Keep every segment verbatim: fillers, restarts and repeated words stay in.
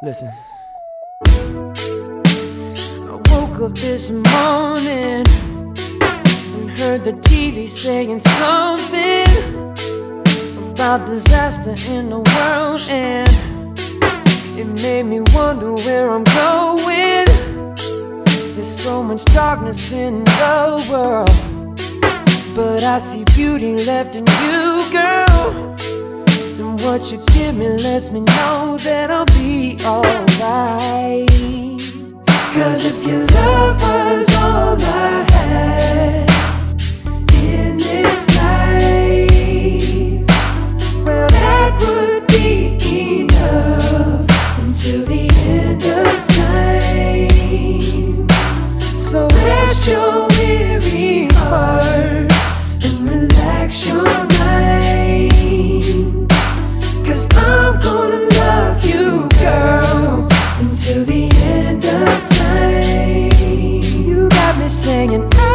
Listen. I woke up this morning and heard the T V saying something about disaster in the world, and it made me wonder where I'm going. There's so much darkness in the world, but I see beauty left in you, girl. And what you give me lets me know that I'll be alright. Cause if your love was all I had in this life, well, that would be enough until the end of time. So rest your weary heart and relax your mind, cause I'm gonna love you, girl, until the end of time. You got me singing, oh,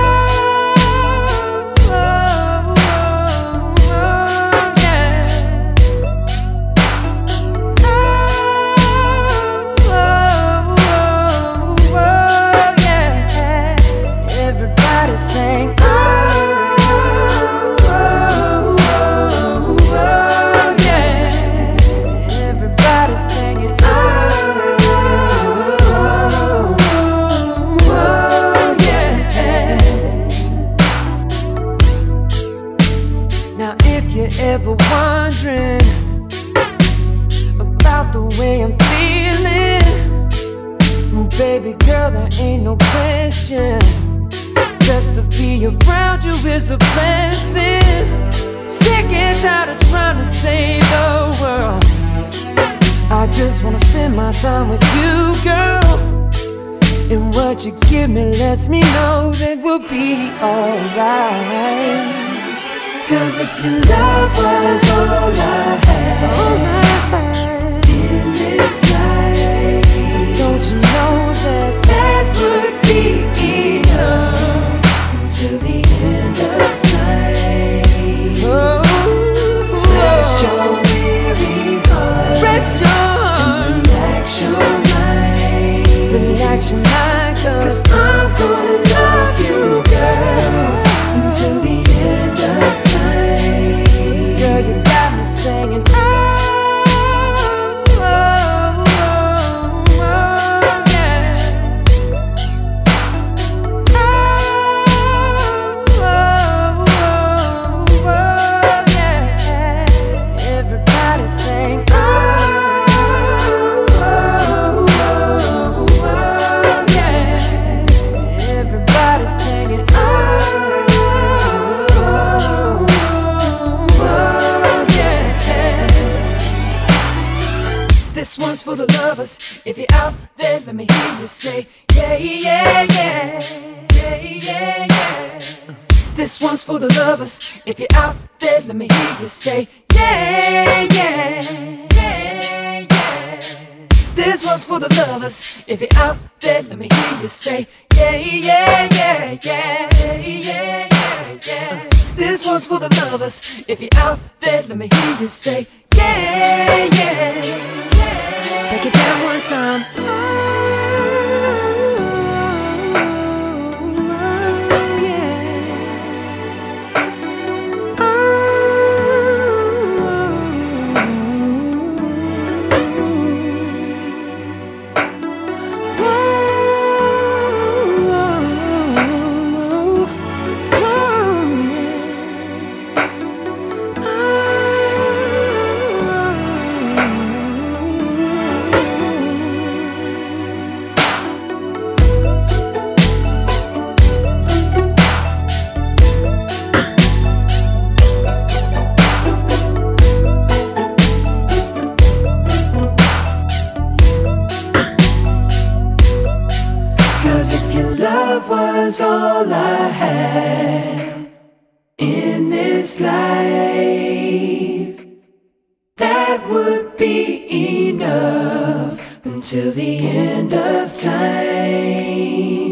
oh, oh, oh, yeah. Oh, oh, oh, oh, yeah. Everybody sing, oh, oh, oh, oh, yeah. Everybody singing, oh, oh, oh, yeah. Now if you're ever wondering about the way I'm feeling, baby girl, there ain't no question. Just to be around you is a blessing. Sick and tired of trying to save the world. I just wanna spend my time with you, girl. And what you give me lets me know that we'll be alright. Cause if your love was all I had, all I had in this life, don't you know that that would be enough until the end of time. Oh, rest your weary heart, rest your heart, relax your mind, relax your mind, cause I'm gonna love you, girl, until the end of time. Girl, you got me singing, oh, oh, oh, oh, yeah. Oh, oh, oh, oh, yeah. Everybody sing, oh, oh, oh, oh, yeah. Everybody singing, oh, oh, oh, yeah. This one's for the lovers. If you're out there, let me hear you say, yeah, yeah, yeah, yeah, yeah, yeah. This one's for the lovers. If you're out there, let me hear you say, yeah, yeah, yeah, yeah. This one's for the lovers. If you're out there, let me hear you say, yeah, yeah, yeah, yeah, yeah, yeah, yeah. This one's for the lovers. If you're out there, let me hear you say, yeah, yeah, yeah. Break it down one time. Oh, yeah. Cause if your love was all I had in this life, that would be enough until the end of time.